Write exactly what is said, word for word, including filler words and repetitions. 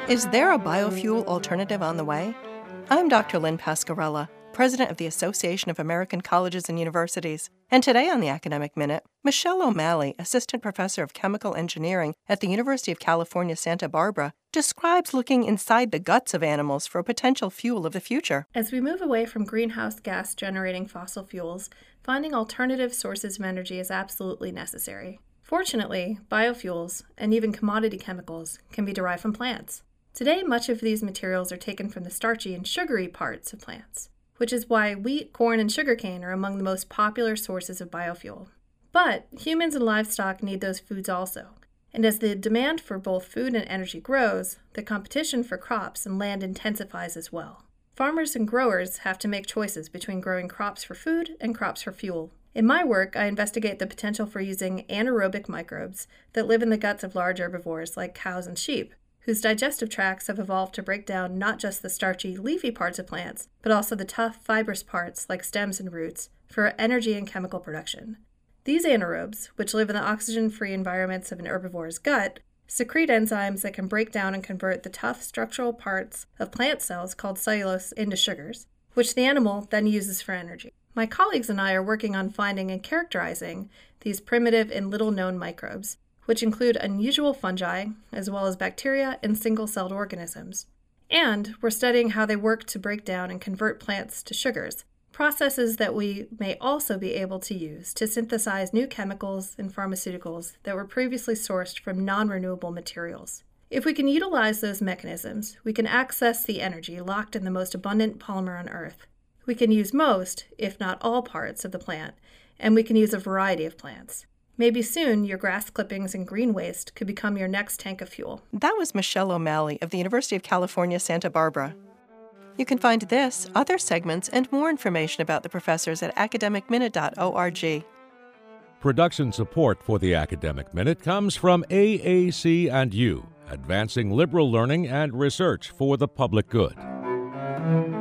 Is there a biofuel alternative on the way? I'm Doctor Lynn Pascarella, President of the Association of American Colleges and Universities, and today on the Academic Minute, Michelle O'Malley, Assistant Professor of Chemical Engineering at the University of California, Santa Barbara, describes looking inside the guts of animals for a potential fuel of the future. As we move away from greenhouse gas-generating fossil fuels, finding alternative sources of energy is absolutely necessary. Fortunately, biofuels, and even commodity chemicals, can be derived from plants. Today, much of these materials are taken from the starchy and sugary parts of plants, which is why wheat, corn, and sugarcane are among the most popular sources of biofuel. But humans and livestock need those foods also, and as the demand for both food and energy grows, the competition for crops and land intensifies as well. Farmers and growers have to make choices between growing crops for food and crops for fuel. In my work, I investigate the potential for using anaerobic microbes that live in the guts of large herbivores like cows and sheep, whose digestive tracts have evolved to break down not just the starchy, leafy parts of plants, but also the tough, fibrous parts like stems and roots for energy and chemical production. These anaerobes, which live in the oxygen-free environments of an herbivore's gut, secrete enzymes that can break down and convert the tough structural parts of plant cells called cellulose into sugars, which the animal then uses for energy. My colleagues and I are working on finding and characterizing these primitive and little-known microbes, which include unusual fungi, as well as bacteria and single-celled organisms. And we're studying how they work to break down and convert plants to sugars, processes that we may also be able to use to synthesize new chemicals and pharmaceuticals that were previously sourced from non-renewable materials. If we can utilize those mechanisms, we can access the energy locked in the most abundant polymer on Earth. We can use most, if not all, parts of the plant, and we can use a variety of plants. Maybe soon your grass clippings and green waste could become your next tank of fuel. That was Michelle O'Malley of the University of California, Santa Barbara. You can find this, other segments, and more information about the professors at academic minute dot org. Production support for the Academic Minute comes from A A C and U, advancing liberal learning and research for the public good.